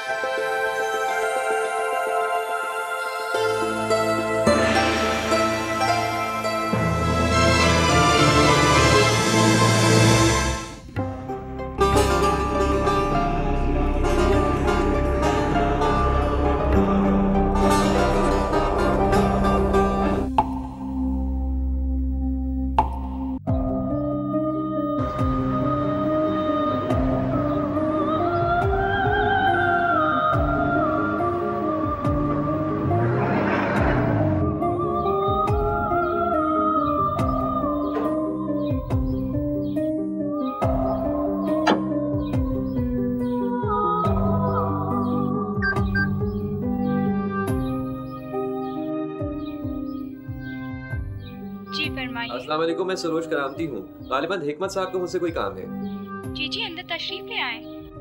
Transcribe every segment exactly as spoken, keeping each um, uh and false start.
अस्सलाम वालेकुम, मैं सरोज करामती हूँ। गालिबन हिकमत साहब को मुझसे कोई काम है। जी जी, अंदर तशरीफ ले आए।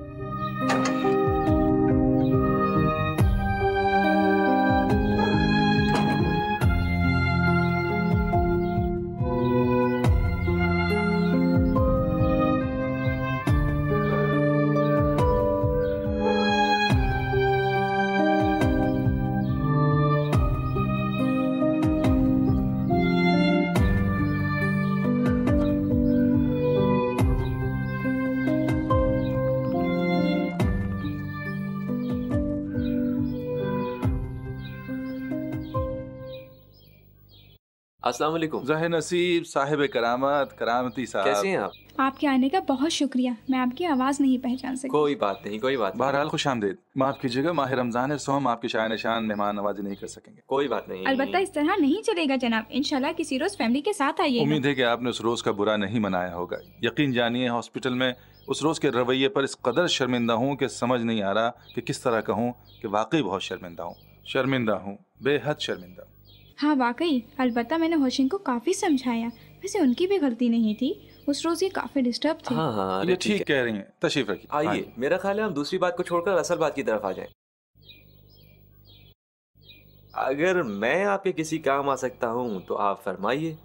अस्सलाम वालेकुम। ज़ाहिर नसीब साहिब करामत करामती साहब, कैसे हैं आप? आपके आने का बहुत शुक्रिया। मैं आपकी आवाज़ नहीं पहचान सकी। कोई बात नहीं, कोई बात नहीं। बहरहाल खुश आमदीद। माफ़ कीजिएगा, माह रमज़ान है, सो हम आपकी शान निशान मेहमान नवाजी नहीं कर सकेंगे। कोई बात नहीं। अलबत्ता इस तरह नहीं चलेगा जनाब, इंशाल्लाह किसी रोज फैमिली के साथ आइएगा। उम्मीद है कि आपने उस रोज़ का बुरा नहीं मनाया होगा। यकीन जानिए, हॉस्पिटल में उस रोज़ के रवैये पर इस कदर शर्मिंदा हूँ कि समझ नहीं आ रहा कि किस तरह कहूँ कि वाकई बहुत शर्मिंदा हूँ। शर्मिंदा हूँ, बेहद शर्मिंदा। हाँ वाकई, अलबत्ता मैंने होशिन को काफ़ी समझाया। वैसे उनकी भी गलती नहीं थी, उस रोज़ ये काफ़ी डिस्टर्ब थे। हाँ हाँ, ये ठीक कह रही हैं। तशरीफ रखिए। आइए, मेरा ख्याल है हम दूसरी बात को छोड़कर असल बात की तरफ आ जाएं। अगर मैं आपके किसी काम आ सकता हूँ तो आप फरमाइए।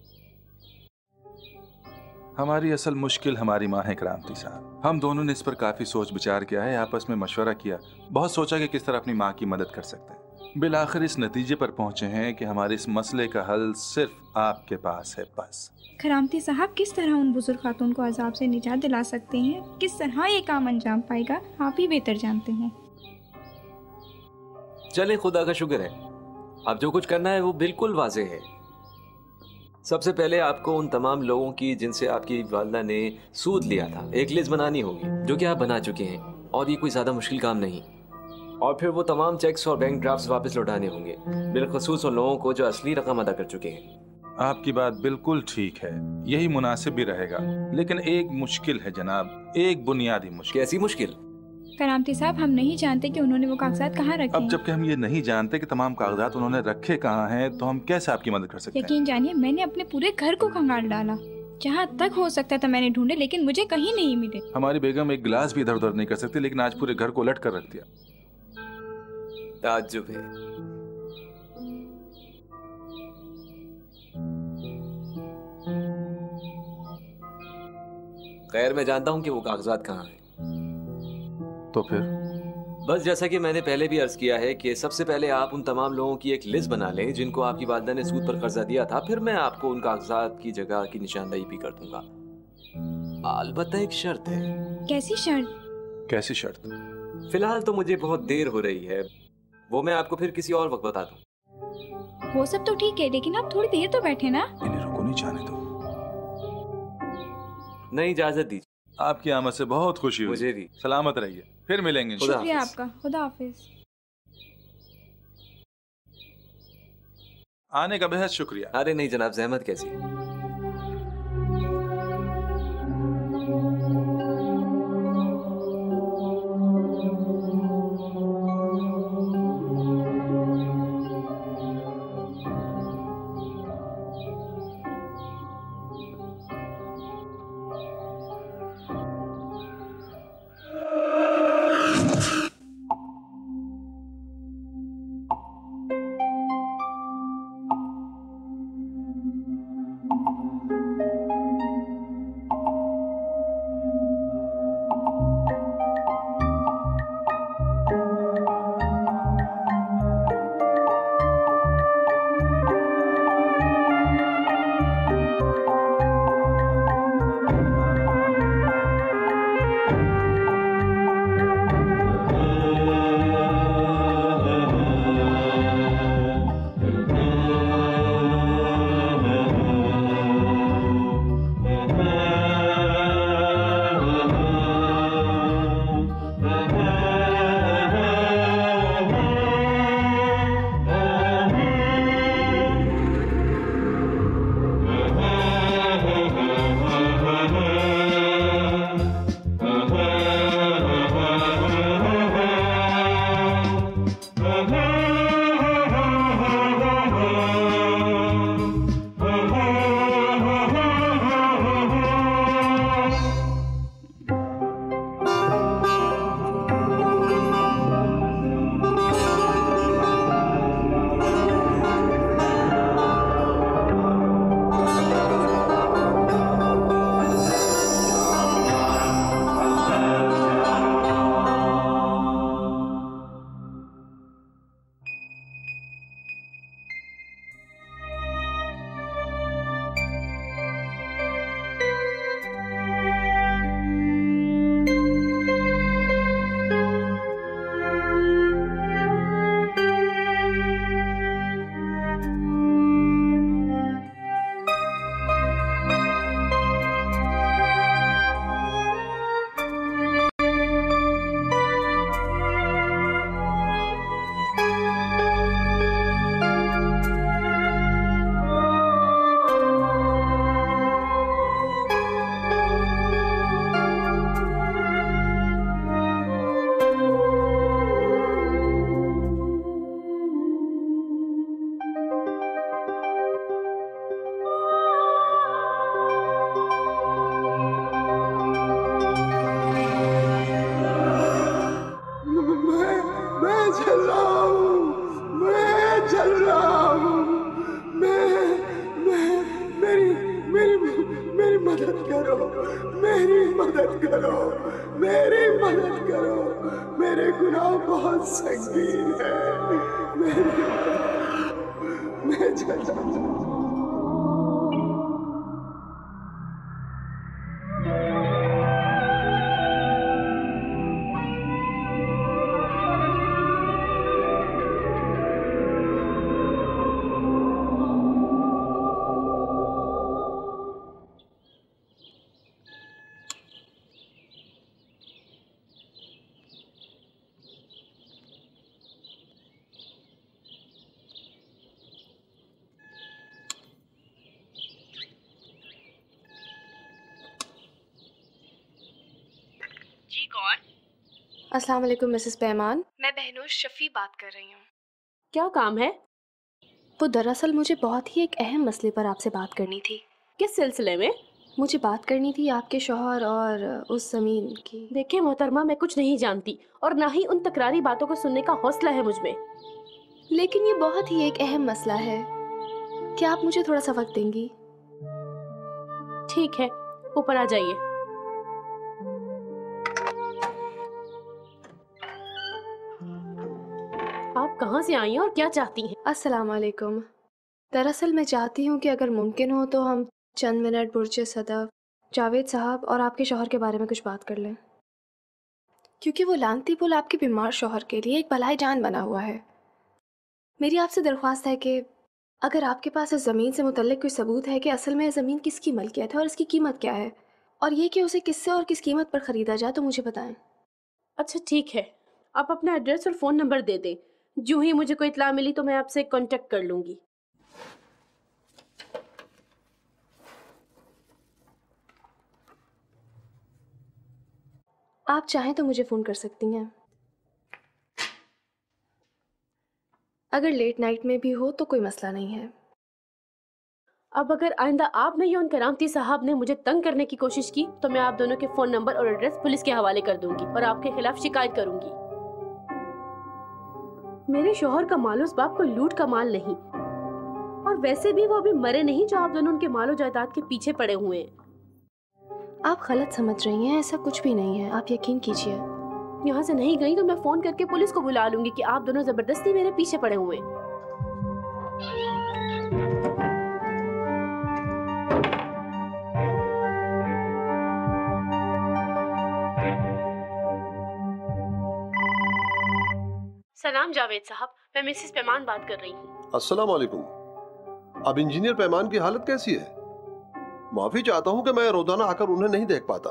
हमारी असल मुश्किल हमारी माँ है क्रांति साहब। हम दोनों ने इस पर काफी सोच विचार किया है, आपस में मशवरा किया, बहुत सोचा कि किस तरह अपनी माँ की मदद कर सकते हैं। बिलाखिर इस नतीजे पर पहुंचे हैं कि हमारे इस मसले का हल सिर्फ आपके पास है। बस करामती साहब, किस तरह उन बुजुर्ग खातून को अजाब से निजात दिला सकते हैं, किस तरह ये काम अंजाम पाएगा, आप ही बेहतर जानते हैं। चले, खुदा का शुक्र है, अब जो कुछ करना है वो बिल्कुल वाज़ेह है। सबसे पहले आपको उन तमाम लोगों की जिनसे आपकी वालिदा ने सूद लिया था एक लिस्ट बनानी होगी, जो कि आप बना चुके हैं, और ये कोई ज़्यादा मुश्किल काम नहीं। और फिर वो तमाम चेक्स और बैंक ड्राफ्ट्स वापस लौटाने होंगे, बिलखसूस उन लोगों को जो असली रकम अदा कर चुके हैं। आपकी बात बिल्कुल ठीक है, यही मुनासिब भी रहेगा, लेकिन एक मुश्किल है जनाब, एक बुनियादी मुश्किल। कैसी मुश्किल? करामती साहब, हम नहीं जानते कि उन्होंने वो कागजात कहाँ रखे अब हैं। जबकि हम ये नहीं जानते कि तमाम कागजात उन्होंने रखे कहाँ हैं, तो हम कैसे आपकी मदद कर सकते हैं? यकीन जानिए, मैंने अपने पूरे घर को खंगाल डाला, जहाँ तक हो सकता था मैंने ढूंढे, लेकिन मुझे कहीं नहीं मिले। हमारी बेगम एक गिलास भी इधर उधर नहीं कर सकती, लेकिन आज पूरे घर को उलट कर रख दिया। ताज्जुब है। खैर, मैं जानता हूं कि वो कागजात कहाँ हैं। तो फिर बस जैसा कि मैंने पहले भी अर्ज किया है कि सबसे पहले आप उन तमाम लोगों की एक लिस्ट बना लें जिनको आपकी वालिदा ने सूद पर कर्जा दिया था, फिर मैं आपको उन कागजात की जगह की निशानदेही भी कर दूंगा। अलबत्ता एक शर्त है। कैसी शर्त? कैसी शर्त? फिलहाल तो मुझे बहुत देर हो रही है, वो मैं आपको फिर किसी और वक्त बता दूं। वो सब तो ठीक है, लेकिन आप थोड़ी देर तो बैठे ना। इन्हें रुको, नहीं जाने दो। नहीं, इजाजत दीजिए। आपकी आमद से बहुत खुशी हुई। मुझे भी। सलामत रहिए, फिर मिलेंगे। शुक्रिया आपका, खुदा हाफिज। आने का बेहद शुक्रिया। अरे नहीं जनाब, जहमत कैसी। मेरी मदद करो, मेरे गुनाह बहुत संगीन है, मेरी मैं चला अस्सलाम वालेकुम मिसेस पैमान, मैं बहनोश शफी बात कर रही हूँ। क्या काम है? वो दरअसल मुझे बहुत ही एक अहम मसले पर आपसे बात करनी थी। किस सिलसिले में? मुझे बात करनी थी आपके शौहर और उस ज़मीन की। देखिए मोहतरमा, मैं कुछ नहीं जानती और ना ही उन तकरारी बातों को सुनने का हौसला है मुझमें। लेकिन ये बहुत ही एक अहम मसला है, क्या आप मुझे थोड़ा सा वक्त देंगी? ठीक है, ऊपर आ जाइए। आप कहाँ से आई हैं और क्या चाहती हैं? अस्सलाम वालेकुम। दरअसल मैं चाहती हूँ कि अगर मुमकिन हो तो हम चंद मिनट बुर्जे सदफ, जावेद साहब और आपके शौहर के बारे में कुछ बात कर लें, क्योंकि वो लानती पुल आपके बीमार शौहर के लिए एक बलाई जान बना हुआ है। मेरी आपसे दरख्वास्त है कि अगर आपके पास इस ज़मीन से मुतल्लिक कोई सबूत है कि असल में ज़मीन किसकी मलकियत है और इसकी कीमत क्या है, और ये कि उसे किससे और किस कीमत पर ख़रीदा जाए, तो मुझे बताएं। अच्छा ठीक है, आप अपना एड्रेस और फ़ोन नंबर दे दें। जो ही मुझे कोई इत्तला मिली तो मैं आपसे कांटेक्ट कर लूँगी। आप चाहें तो मुझे फ़ोन कर सकती हैं। अगर लेट नाइट में भी हो तो कोई मसला नहीं है। अब अगर आइंदा आप नहीं या उन करामती साहब ने मुझे तंग करने की कोशिश की तो मैं आप दोनों के फ़ोन नंबर और एड्रेस पुलिस के हवाले कर दूंगी और आपके खिलाफ शिकायत करूंगी। मेरे शौहर का माल उस बाप को लूट का माल नहीं, और वैसे भी वो अभी मरे नहीं जो आप दोनों उनके मालो जायदाद के पीछे पड़े हुए हैं। आप गलत समझ रही हैं, ऐसा कुछ भी नहीं है, आप यकीन कीजिए। यहाँ से नहीं गई तो मैं फोन करके पुलिस को बुला लूंगी कि आप दोनों जबरदस्ती मेरे पीछे पड़े हुए हैं। सलाम जावेद साहब, मैं मिसेस पैमान बात कर रही हूँ। अस्सलाम वालेकुम। अब इंजीनियर पैमान की हालत कैसी है? माफी चाहता हूँ कि मैं रोजाना आकर उन्हें नहीं देख पाता।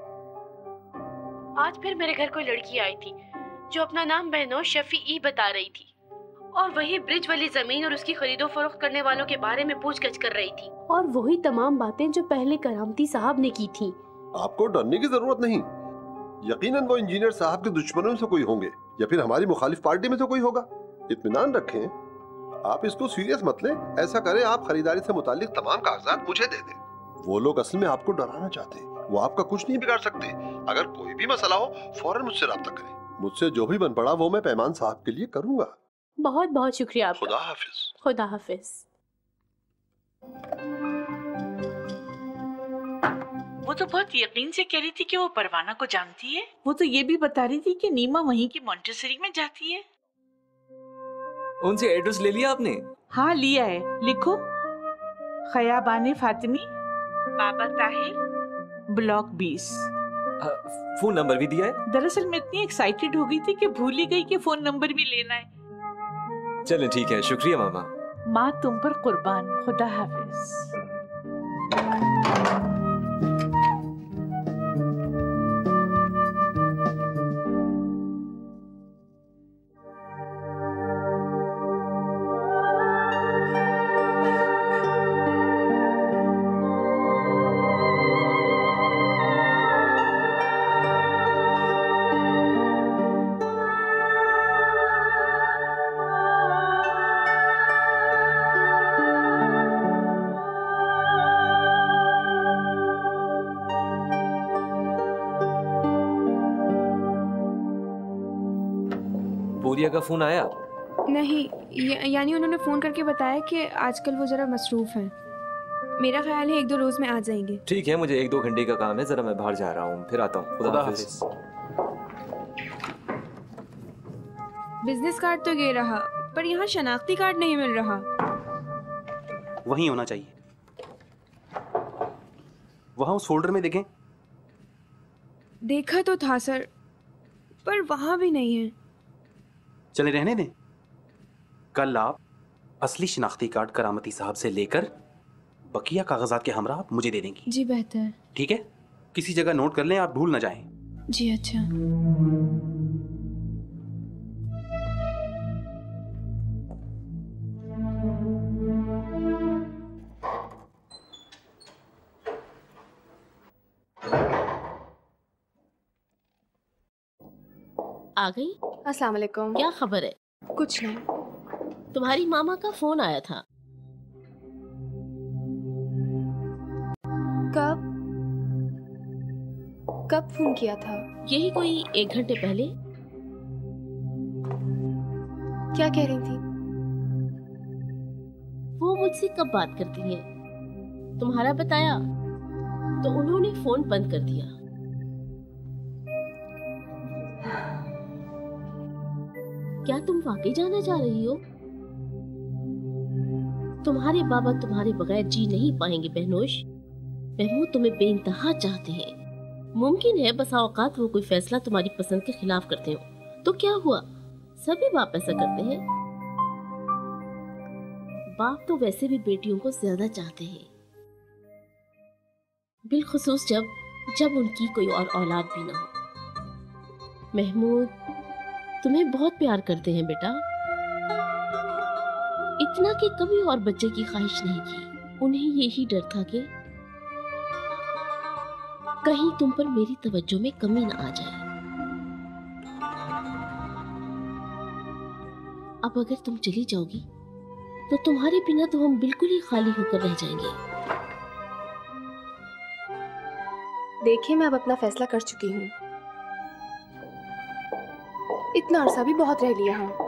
आज फिर मेरे घर कोई लड़की आई थी जो अपना नाम बहनोश शफी बता रही थी, और वही ब्रिज वाली जमीन और उसकी खरीदो फरोख्त करने वालों के बारे में पूछगछ कर रही थी, और वही तमाम बातें जो पहले करामती साहब ने की थी। आपको डरने की जरूरत नहीं, यकीनन वो इंजीनियर साहब के दुश्मनों से कोई होंगे या फिर हमारी मुखालिफ पार्टी में से कोई होगा। इत्मीनान रखें, आप इसको सीरियस मत लें। ऐसा करें, आप खरीदारी से मुतालिक तमाम कागजात मुझे दे दें। वो लोग असल में आपको डराना चाहते हैं, वो आपका कुछ नहीं बिगाड़ सकते। अगर कोई भी मसला हो फौरन मुझसे राब्ता करें। मुझसे जो भी बन पड़ा वो मैं पैमान साहब के लिए करूंगा। बहुत बहुत शुक्रिया आपका। खुदा हाफिज। खुदा हाफिज। वो तो बहुत यकीन से कह रही थी कि वो परवाना को जानती है। वो तो ये भी बता रही थी कि नीमा वहीं की मॉन्टेसरी में जाती है। उनसे एड्रेस ले लिया आपने? हाँ लिया है, लिखो। खयाबाने फातिमी, बाबा ताहिर, ब्लॉक बीस। फोन नंबर भी दिया है? दरअसल मैं इतनी एक्साइटेड हो गई थी कि भूल ही गई कि फोन नंबर भी लेना है। चलें ठीक है, शुक्रिया मामा। माँ तुम पर कुर्बान। खुदा हाफिज। पूरिया का फोन आया? नहीं, या, यानी उन्होंने फ़ोन करके बताया कि आजकल वो ज़रा मसरूफ़ हैं। मेरा ख्याल है एक दो रोज में आ जाएंगे। ठीक है, मुझे एक दो घंटे का काम है, जरा मैं बाहर जा रहा हूँ, फिर आता हूँ। खुदा हाफिज। बिजनेस कार्ड तो ये रहा, पर यहाँ शनाख्ती कार्ड नहीं मिल रहा। वहीं होना चाहिए, वहाँ उस फोल्डर में देखें। देखा तो था सर, पर वहाँ भी नहीं है। चले रहने दें। कल आप असली शनाख्ती कार्ड करामती साहब से लेकर बकिया कागजात के हमरा आप मुझे दे देंगी। जी बेहतर। ठीक है, किसी जगह नोट कर लें, आप भूल ना जाएं। जी अच्छा। आ गई? अस्सलाम वालेकुम। क्या खबर है? कुछ नहीं। तुम्हारी मामा का फोन आया था। कब कब फोन किया था? यही कोई एक घंटे पहले। क्या कह रही थी? वो मुझसे कब बात करती है? तुम्हारा बताया तो उन्होंने फोन बंद कर दिया। क्या तुम वाकई जाना चाह रही हो? तुम्हारे बाबा तुम्हारे बगैर जी नहीं पाएंगे बहनोश। महमूद तुम्हें बेइंतहा चाहते हैं। मुमकिन है बसा औकात वो कोई फैसला तुम्हारी पसंद के खिलाफ करते हो, तो क्या हुआ, सभी बाप ऐसा करते हैं। बाप तो वैसे भी बेटियों को ज्यादा चाहते हैं, बिलखुसूस जब जब उनकी कोई और औलाद भी ना हो। महमूद तुम्हें बहुत प्यार करते हैं बेटा, इतना कि कभी और बच्चे की ख्वाहिश नहीं की। उन्हें यही डर था कि कहीं तुम पर मेरी तवज्जो में कमी ना आ जाए। अब अगर तुम चली जाओगी तो तुम्हारे बिना तो हम बिल्कुल ही खाली होकर रह जाएंगे। देखिए, मैं अब अपना फैसला कर चुकी हूँ। इतना अरसा भी बहुत रह लिया है।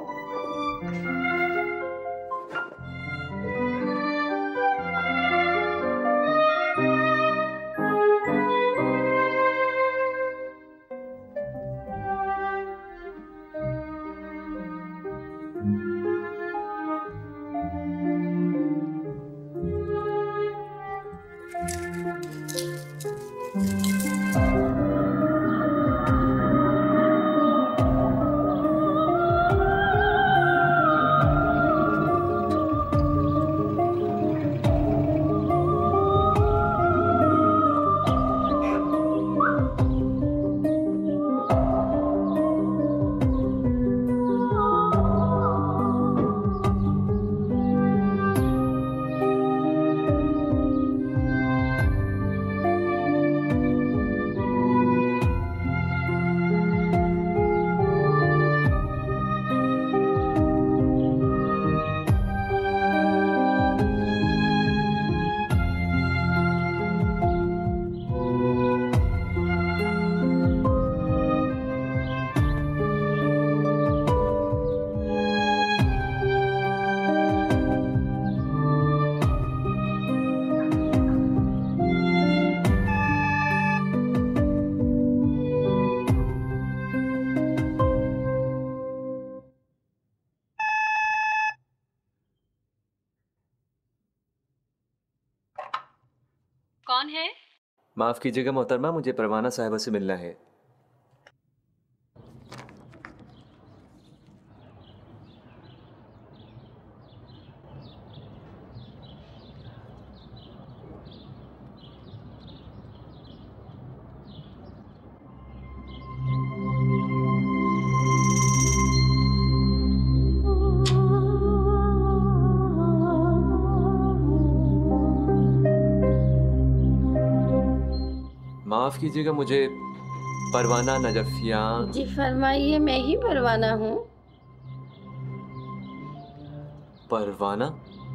कौन है? माफ कीजिएगा मोहतरमा, मुझे परवाना साहिबा से मिलना है। माफ कीजिएगा, मुझे परवाना नजफियान। जी फरमाइए, मैं ही परवाना हूँ। परवाना?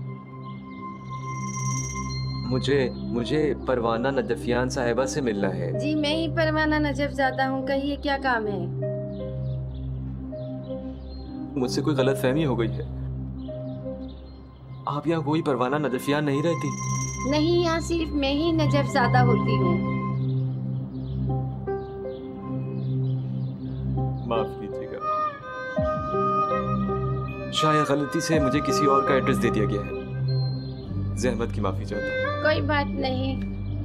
मुझे मुझे परवाना नजफियान साहिबा से मिलना है। जी मैं ही परवाना नजफ जाता हूँ, कहिए क्या काम है? मुझसे कोई गलत फहमी हो गई है। आप यहाँ कोई परवाना नजफियान नहीं रहती? नहीं, यहाँ सिर्फ मैं ही नजफज़ादा होती हूँ। माफ कीजिएगा, शायद गलती से मुझे किसी और का एड्रेस दे दिया गया है। जहमत की माफी चाहता हूँ। कोई बात नहीं।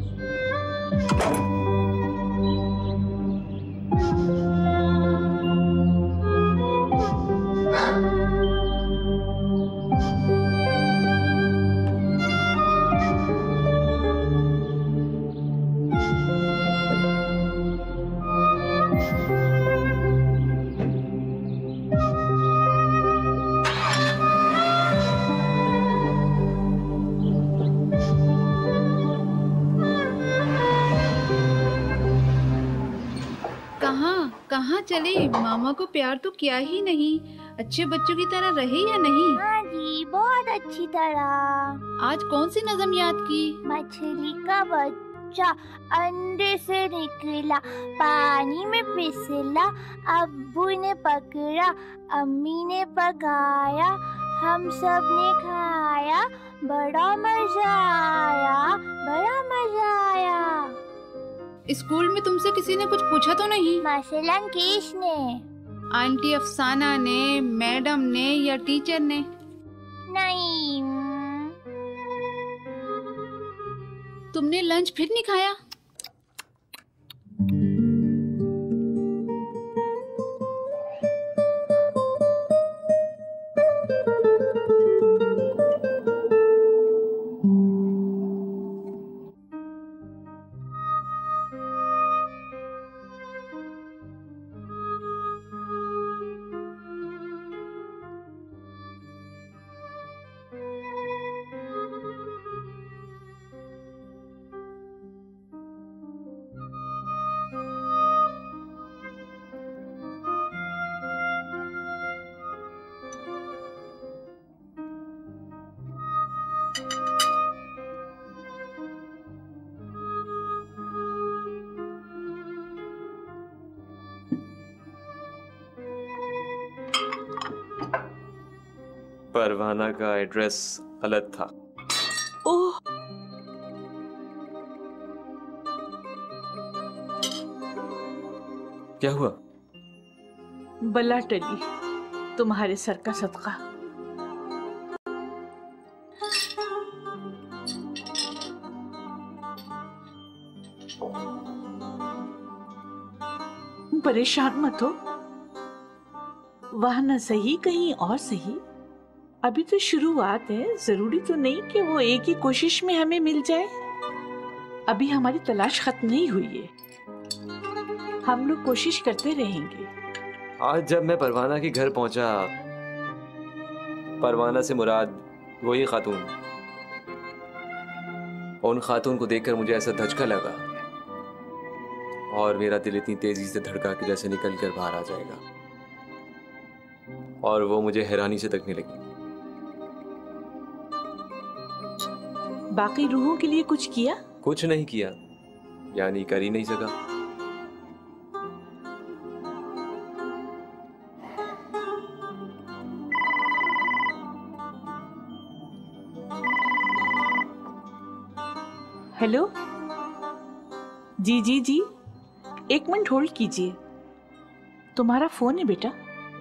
कहाँ चले? मामा को प्यार तो किया ही नहीं, अच्छे बच्चों की तरह रहे या नहीं? हाँ जी, बहुत अच्छी तरह। आज कौन सी नज़म याद की? मछली का बच्चा अंडे से निकला, पानी में फिसला, अब्बू ने पकड़ा, अम्मी ने पकाया, हम सब ने खाया, बड़ा मजा आया, बड़ा मजा आया। स्कूल में तुमसे किसी ने कुछ पूछा तो नहीं? मसलन किसने? आंटी अफसाना ने, मैडम ने या टीचर ने? नहीं। तुमने लंच फिर नहीं खाया? परवाना का एड्रेस गलत था। ओह, क्या हुआ? बला टली, तुम्हारे सर का सदका। परेशान मत हो, वह न सही कहीं और सही। अभी तो शुरुआत है, जरूरी तो नहीं कि वो एक ही कोशिश में हमें मिल जाए। अभी हमारी तलाश खत्म नहीं हुई है, हम लोग कोशिश करते रहेंगे। आज जब मैं परवाना के घर पहुंचा, परवाना से मुराद वही खातून, उन खातून को देखकर मुझे ऐसा धचका लगा और मेरा दिल इतनी तेजी से धड़का कि जैसे निकल कर बाहर आ जाएगा, और वो मुझे हैरानी से तकने लगी। बाकी रूहों के लिए कुछ किया? कुछ नहीं किया, यानी कर ही नहीं सका। हेलो, जी जी जी, एक मिनट होल्ड कीजिए। तुम्हारा फोन है बेटा?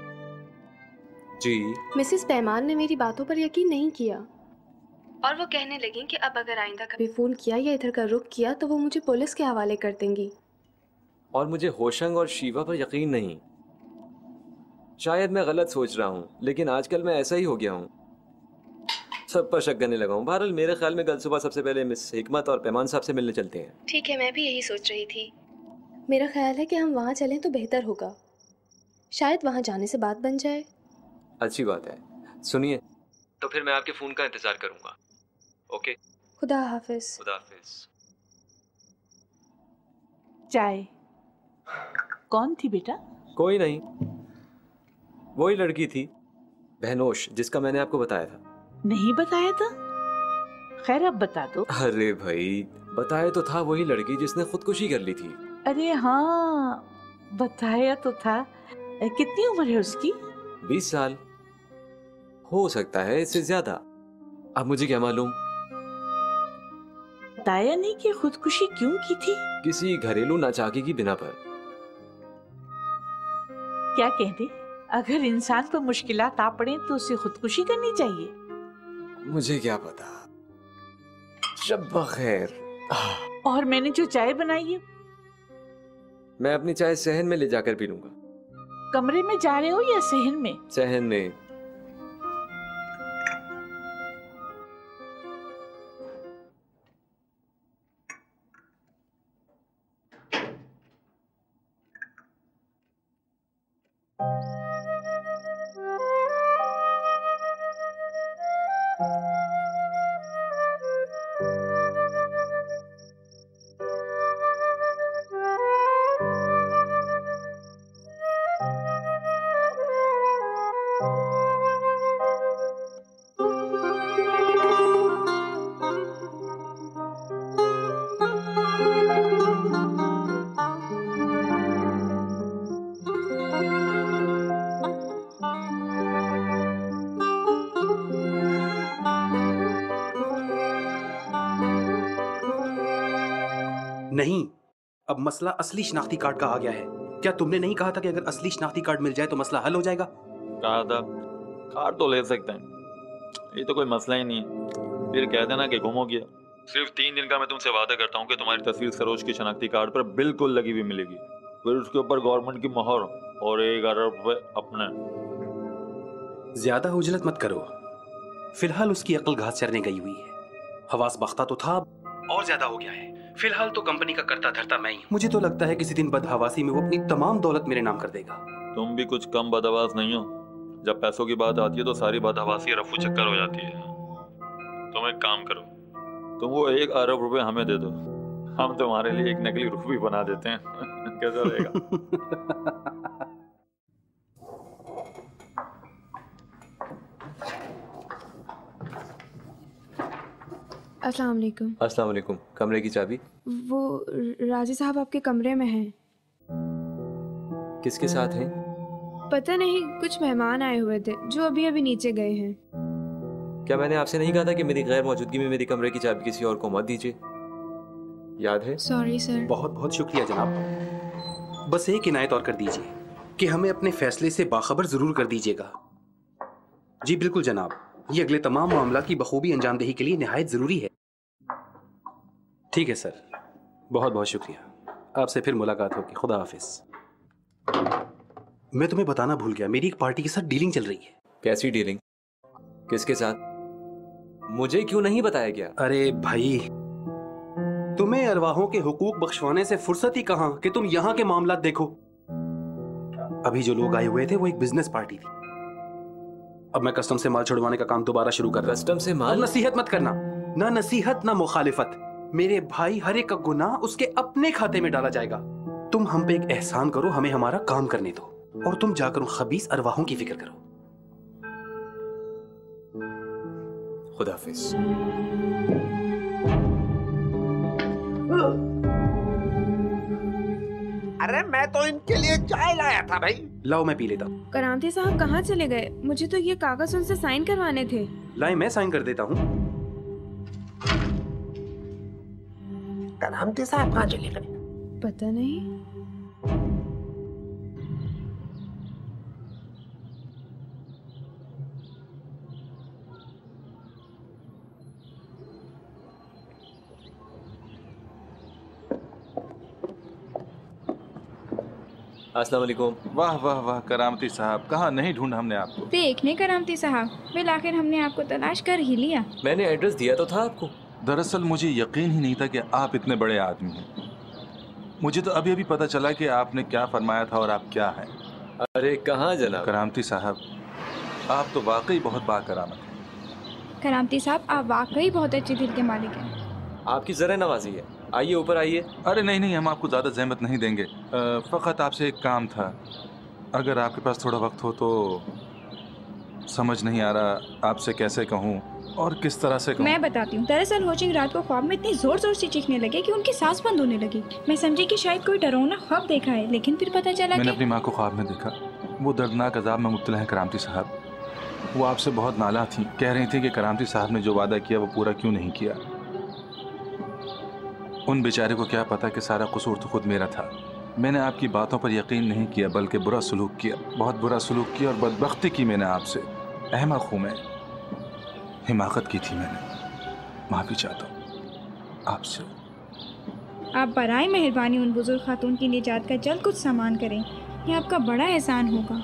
जी। मिसेस पैमान ने मेरी बातों पर यकीन नहीं किया और वो कहने लगी कि अब अगर आइंदा कभी फोन किया या इधर का रुख किया तो वो मुझे पुलिस के हवाले कर देंगी। और मुझे होशंग और शीवा पर यकीन नहीं। शायद मैं गलत सोच रहा हूँ, लेकिन आजकल मैं ऐसा ही हो गया हूँ, सब पर शक करने लगा हूँ। बहरहाल मेरे ख्याल में कल सुबह सबसे पहले मिस हिकमत और पैमान साहब से मिलने चलते हैं। ठीक है, मैं भी यही सोच रही थी। मेरा ख्याल है कि हम वहाँ चलें तो बेहतर होगा, शायद वहाँ जाने से बात बन जाए। अच्छी बात है। सुनिए, तो फिर मैं आपके फोन का इंतजार करूंगा। ओके, खुदा हाफिज। खुदा हाफिज। चाय कौन थी बेटा? कोई नहीं, वही लड़की थी बहनोश, जिसका मैंने आपको बताया था। नहीं बताया था? खैर अब बता दो। अरे भाई, बताया तो था, वही लड़की जिसने खुदकुशी कर ली थी। अरे हाँ, बताया तो था। कितनी उम्र है उसकी? बीस साल, हो सकता है इससे ज्यादा, अब मुझे क्या मालूम। बताया नहीं कि खुदकुशी क्यों की थी? किसी घरेलू नाचाकी की बिना पर। क्या कहते, अगर इंसान को मुश्किलात आ पड़े तो उसे खुदकुशी करनी चाहिए? मुझे क्या पता। शब बखैर। और मैंने जो चाय बनाई है, मैं अपनी चाय सहन में ले जाकर पी लूंगा। कमरे में जा रहे हो या सहन में? सहन में। नहीं, अब मसला असली शनाख्ती कार्ड का आ गया है। क्या तुमने नहीं कहा था कि अगर असली शनाख्ती कार्ड मिल जाए तो मसला हल हो जाएगा? कहा था, कार्ड तो ले सकते हैं, ये तो कोई मसला ही नहीं है। फिर कह देना कि गुम हो गया। सिर्फ तीन दिन का मैं तुमसे वादा करता हूँ कि तुम्हारी तस्वीर सरोज की शनाख्ती कार्ड पर बिल्कुल लगी हुई मिलेगी। फिर उसके ऊपर गवर्नमेंट की मोहर और एक अरब रुपए अपने। ज्यादा उजलत मत करो, फिलहाल उसकी अक्ल घास चरने गई हुई है। हवास बख्ता तो था, और ज्यादा हो गया है। फिलहाल तो कंपनी का करता धरता मैं ही। मुझे तो लगता है किसी दिन बदहवासी में वो अपनी तमाम दौलत मेरे नाम कर देगा। तुम भी कुछ कम बदहवास नहीं हो। जब पैसों की बात आती है तो सारी बदहवासी रफू चक्कर हो जाती है। तुम एक काम करो, तुम वो एक अरब रुपए हमें दे दो, हम तुम्हारे लिए एक नकली रुपए भी बना देते हैं। कैसा रहेगा? अस्सलाम वालेकुम। अस्सलाम वालेकुम। कमरे की चाबी? वो राजी साहब आपके कमरे में हैं। किसके साथ हैं? पता नहीं, कुछ मेहमान आए हुए थे जो अभी अभी नीचे गए हैं। क्या मैंने आपसे नहीं कहा था कि मेरी गैर मौजूदगी में मेरी कमरे की चाबी किसी और को मत दीजिए? याद है? Sorry sir. बहुत बहुत शुक्रिया जनाब। बस एक इनायत और कर दीजिए कि हमें अपने फैसले से बाखबर जरूर कर दीजिएगा। जी बिल्कुल जनाब, ये अगले तमाम मामला की बखूबी अंजामदेही के लिए निहायत जरूरी है। ठीक है सर, बहुत बहुत शुक्रिया। आपसे फिर मुलाकात होगी। खुदा हाफिज। मैं तुम्हें बताना भूल गया, मेरी एक पार्टी के साथ डीलिंग चल रही है। कैसी डीलिंग? किसके साथ? मुझे क्यों नहीं बताया गया? अरे भाई, तुम्हें अरवाहों के हुकूक बख्शवाने से फुर्सत ही कहां कि तुम यहां के मामला देखो। अभी जो लोग आए हुए थे वो एक बिजनेस पार्टी थी। अब मैं कस्टम से माल छुड़वाने का काम दोबारा शुरू कर रहा हूं। कस्टम से माल? नसीहत मत करना, ना नसीहत ना मुखालिफत। मेरे भाई, हर एक का गुनाह उसके अपने खाते में डाला जाएगा। तुम हम पे एक एहसान करो, हमें हमारा काम करने दो, और तुम जाकर उन खबीस अरवाहों की फिक्र करो। खुदा हाफिज। अरे मैं तो इनके लिए चाय लाया था भाई। लाओ मैं पी लेता हूँ। करामती साहब कहाँ चले गए? मुझे तो ये कागज उनसे साइन करवाने थे। लाए मैं साइन कर देता हूँ। करामती साहब कहाँ चले गए? पता नहीं। अस्सलाम वालेकुम। वाह वाह वाह करामती साहब, कहाँ नहीं ढूंढा हमने आपको। देखने करामती साहब, फिर आखिर हमने आपको तलाश कर ही लिया। मैंने एड्रेस दिया तो था आपको। दरअसल मुझे यकीन ही नहीं था कि आप इतने बड़े आदमी हैं। मुझे तो अभी अभी पता चला कि आपने क्या फरमाया था और आप क्या हैं। अरे कहाँ जनाब? करामती साहब, आप तो वाकई बहुत बाकरामत हैं। करामती साहब, आप वाकई बहुत अच्छे दिल के मालिक हैं। आपकी जरा नवाजी है। आइए ऊपर आइए। अरे नहीं नहीं, हम आपको ज़्यादा जहमत नहीं देंगे। फ़कत आपसे एक काम था, अगर आपके पास थोड़ा वक्त हो तो। समझ नहीं आ रहा आपसे कैसे कहूँ और किस तरह से कहूँ। मैं बताती हूँ। दरअसल होचिंग रात को ख्वाब में इतनी जोर जोर से चीखने लगे कि उनकी सांस बंद होने लगी। मैं समझी कि शायद कोई डरावना ख्वाब देखा है, लेकिन फिर पता चला मैंने कि... अपनी माँ को ख्वाब में देखा। वो दर्दनाक अजाब में मुब्तला है करामती साहब। वो आपसे बहुत नाला थी, कह रही थी कि करामती साहब ने जो वादा किया वो पूरा क्यों नहीं किया। उन बेचारे को क्या पता कि सारा कसूर तो खुद मेरा था। मैंने आपकी बातों पर यकीन नहीं किया, बल्कि बुरा सलूक किया, बहुत बुरा सलूक किया और बदबख्ती की मैंने आपसे। अहमक हूँ मैं, हिमाकत की थी मैंने। माफ़ी चाहता हूँ आपसे। आप बराए मेहरबानी उन बुजुर्ग खातून की निजात का जल्द कुछ सामान करें, ये आपका बड़ा एहसान होगा।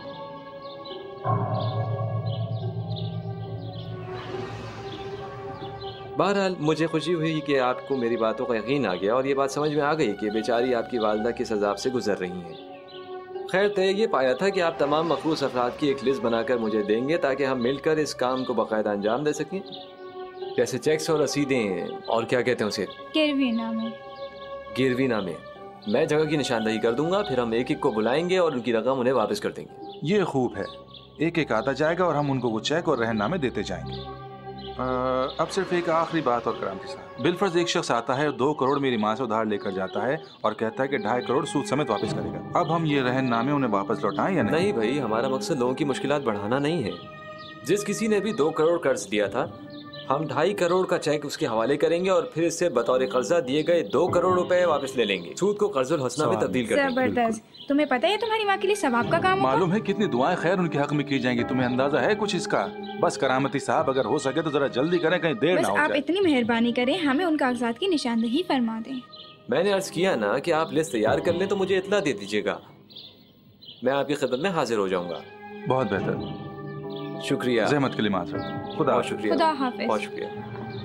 बहरहाल मुझे खुशी हुई कि आपको मेरी बातों का यकीन आ गया और ये बात समझ में आ गई कि बेचारी आपकी वालदा किस अजाब से गुजर रही हैं। खैर तय ये पाया था कि आप तमाम मखरूस अफराद की एक लिस्ट बनाकर मुझे देंगे ताकि हम मिलकर इस काम को बाकायदा अंजाम दे सकें, जैसे चेक्स और रसीदें और क्या कहते हैं उसे, गिरवी नामे। गिरवी नामे। मैं जगह की निशानदही कर दूंगा, फिर हम एक एक को बुलाएंगे और उनकी रकम उन्हें वापस कर देंगे। ये खूब है, एक एक आता जाएगा और हम उनको वो चेक और रहननामे देते जाएंगे। आ, अब सिर्फ एक आखिरी बात और कराम के साथ। बिलफर्ज एक शख्स आता है और दो करोड़ मेरी माँ से उधार लेकर जाता है और कहता है कि ढाई करोड़ सूद समेत वापस करेगा। अब हम ये रहननामे उन्हें वापस लौटाएं या नहीं? नहीं भाई, हमारा मकसद लोगों की मुश्किलात बढ़ाना नहीं है। जिस किसी ने भी दो करोड़ कर्ज दिया था, हम ढाई करोड़ का चेक उसके हवाले करेंगे और फिर इससे बतौर कर्जा दिए गए दो करोड़ रुपए वापस ले लेंगे। सूद को कर्जुल हसना में तब्दील कर देंगे। जबरदस्त। तुम्हें पता है तुम्हारी माँ के लिए सवाब का काम होगा? मालूम है कितनी दुआएं खैर उनके हक में की जाएंगी, तुम्हें अंदाजा है कुछ इसका? बस करामती साहब, अगर हो सके तो जरा जल्दी करें, कहीं देर ना हो जाए। आप इतनी मेहरबानी करें, हमें उन कागजात की निशानदही फरमा दें। मैंने अर्ज किया ना कि आप लिस्ट तैयार कर लें तो मुझे इत्तला दे दीजिएगा, मैं आपकी खिदमत में हाजिर हो जाऊंगा। बहुत बेहतर, शुक्रिया। ज़हमत के लिए माजरत। खुदा शुक्रिया। खुदा हाफिज। बहुत शुक्रिया।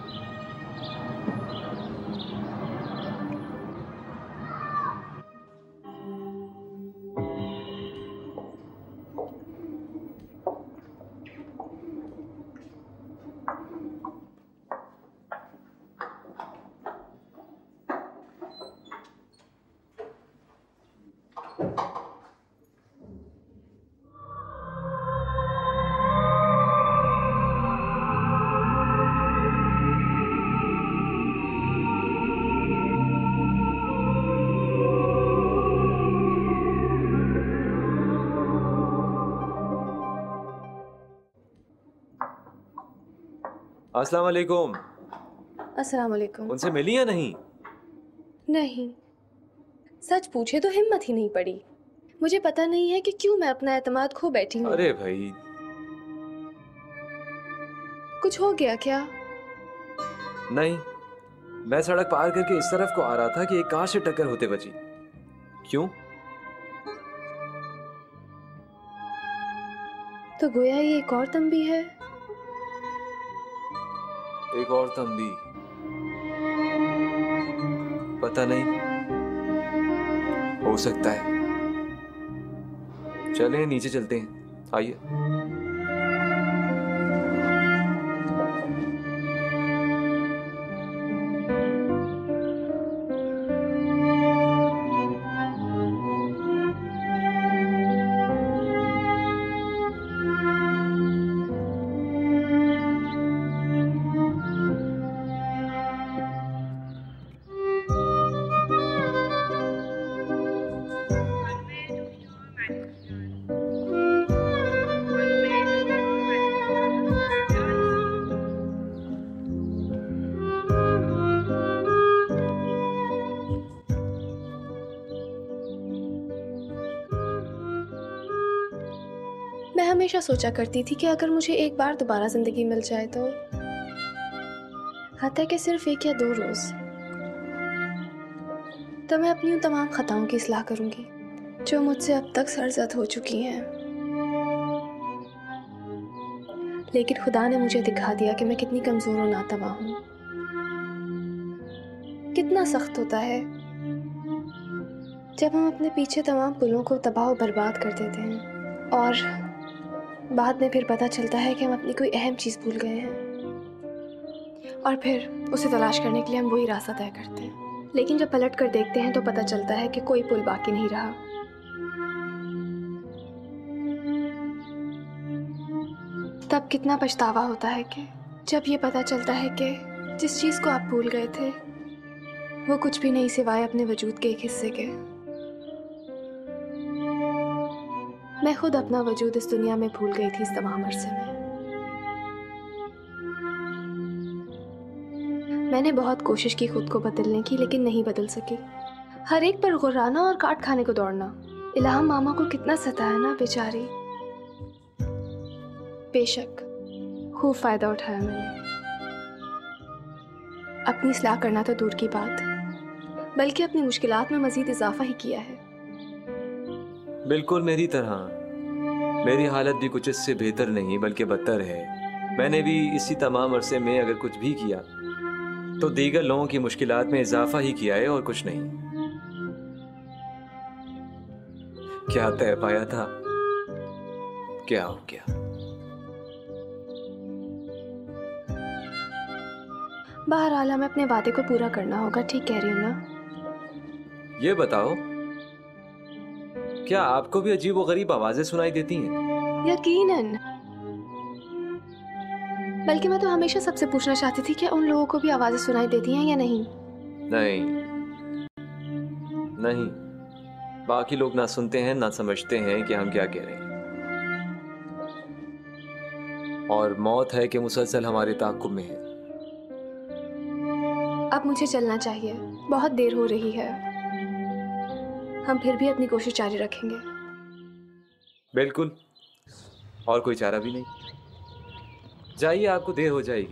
अस्सलाम वालेकुम। अस्सलाम वालेकुम। उनसे मिली या नहीं? नहीं, सच पूछे तो हिम्मत ही नहीं पड़ी। मुझे पता नहीं है कि क्यों मैं अपना एतमाद खो बैठी हूँ। अरे भाई, कुछ हो गया क्या? नहीं, मैं सड़क पार करके इस तरफ को आ रहा था कि एक कार से टक्कर होते बची। क्यों? तो गोया ये एक और तंबी है। एक और तंबी? पता नहीं, हो सकता है। चलें नीचे चलते हैं, आइए। मैं हमेशा सोचा करती थी कि अगर मुझे एक बार दोबारा जिंदगी मिल जाए तो, हत्या कि सिर्फ एक या दो रोज, तो मैं अपनी उन तमाम खताओं की इस्लाह करूंगी जो मुझसे अब तक सरजद हो चुकी हैं। लेकिन खुदा ने मुझे दिखा दिया कि मैं कितनी कमजोर और नातवा हूं। कितना सख्त होता है जब हम अपने पीछे तमाम पुलों को तबाह और बर्बाद कर देते हैं और बाद में फिर पता चलता है कि हम अपनी कोई अहम चीज़ भूल गए हैं और फिर उसे तलाश करने के लिए हम वही रास्ता तय करते हैं। लेकिन जब पलट कर देखते हैं तो पता चलता है कि कोई पुल बाकी नहीं रहा। तब कितना पछतावा होता है कि जब ये पता चलता है कि जिस चीज़ को आप भूल गए थे वो कुछ भी नहीं सिवाय अपने वजूद के एक हिस्से के। मैं खुद अपना वजूद इस दुनिया में भूल गई थी इस तमाम अरसे में। मैंने बहुत कोशिश की खुद को बदलने की, लेकिन नहीं बदल सकी। हर एक पर गुर्राना और काट खाने को दौड़ना। इल्हाम मामा को कितना सताया ना बेचारी। बेशक खूब फायदा उठाया मैंने। अपनी इस्लाह करना तो दूर की बात, बल्कि अपनी मुश्किलात में मजीद इजाफा ही किया है। बिल्कुल मेरी तरह। मेरी हालत भी कुछ इससे बेहतर नहीं बल्कि बदतर है। मैंने भी इसी तमाम अरसे में अगर कुछ भी किया तो दीगर लोगों की मुश्किलात में इजाफा ही किया है और कुछ नहीं। क्या तय पाया था, क्या हो गया। बहरहाल हमें अपने वादे को पूरा करना होगा, ठीक कह रही हूँ ना? ये बताओ, क्या आपको भी अजीब व गरीब आवाजें सुनाई देती हैं? यकीनन। बल्कि मैं तो हमेशा सबसे पूछना चाहती थी कि उन लोगों को भी आवाजें सुनाई देती हैं या नहीं। नहीं नहीं, बाकी लोग ना सुनते हैं ना समझते हैं कि हम क्या कह रहे हैं। और मौत है कि मुसलसल हमारे ताक़ुब में है। अब मुझे चलना चाहिए, बहुत देर हो रही है। हम फिर भी अपनी कोशिश जारी रखेंगे। बिल्कुल, और कोई चारा भी नहीं। जाइए, आपको देर हो जाएगी।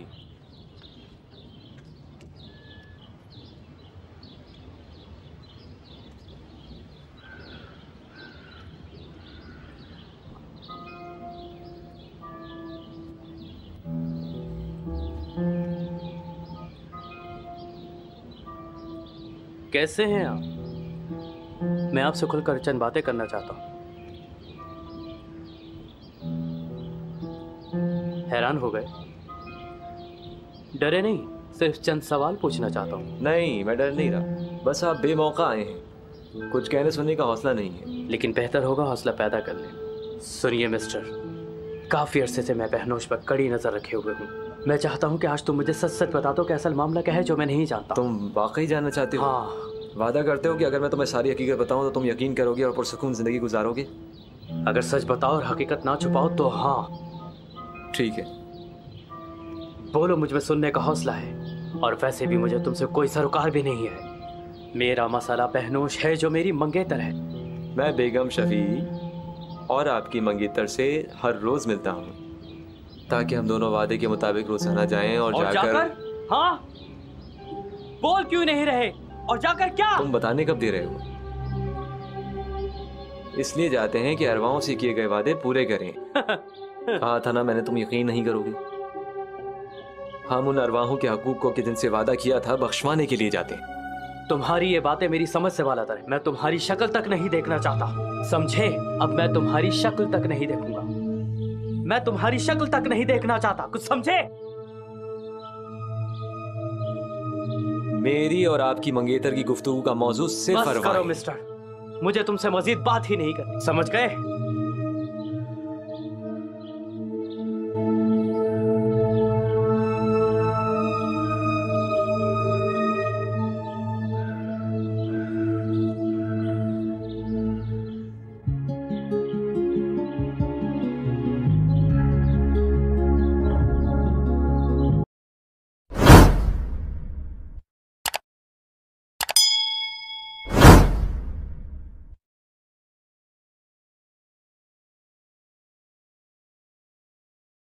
कैसे हैं आप? मैं आपसे खुलकर चंद बातें करना चाहता हूँ। हैरान हो गए? डरे नहीं, सिर्फ चंद सवाल पूछना चाहता हूँ। नहीं, मैं डर नहीं रहा, बस आप बेमौका आए हैं। कुछ कहने सुनने का हौसला नहीं है। लेकिन बेहतर होगा हौसला पैदा कर लें। सुनिए मिस्टर, काफी अरसे से मैं बहनोश पर कड़ी नजर रखे हुए हूँ। मैं चाहता हूँ कि आज तुम मुझे सच सच बता दो कि असल मामला क्या है जो मैं नहीं जानता। तुम वाकई जानना चाहते हो? हाँ। वादा करते हो कि अगर मैं तुम्हें सारी हकीकत बताऊं तो तुम यकीन करोगे और पुरसुकून जिंदगी गुजारोगे? अगर सच बताओ और हकीकत ना छुपाओ तो हाँ। ठीक है, बोलो, मुझ में सुनने का हौसला है। और वैसे भी मुझे तुमसे कोई सरोकार भी नहीं है। मेरा मसला बहनोश है जो मेरी मंगेतर है। मैं बेगम शफी और आपकी मंगेतर से हर रोज मिलता हूँ ताकि हम दोनों वादे के मुताबिक रोजाना जाएं और, और जाकर, जाकर? हाँ, बोल क्यों नहीं रहे? और जाकर क्या? तुम बताने कब दे रहे हो? इसलिए जाते हैं कि अरवाओं से किए गए वादे पूरे करें। कहा था ना मैंने, तुम यकीन नहीं करोगे। हम उन अरवाहों के हकूक को कि जिनसे वादा किया था बख्शवाने के लिए जाते हैं। तुम्हारी ये बातें मेरी समझ से बालातर है। मैं तुम्हारी शक्ल तक नहीं देखना चाहता, समझे? अब मैं तुम्हारी शक्ल तक नहीं देखूंगा। मैं तुम्हारी शक्ल तक नहीं देखना चाहता, कुछ समझे? मेरी और आपकी मंगेतर की गुफ्तगू का मौजू सिर्फ बस अरवा करो है। मिस्टर, मुझे तुमसे मजीद बात ही नहीं करनी, समझ गए?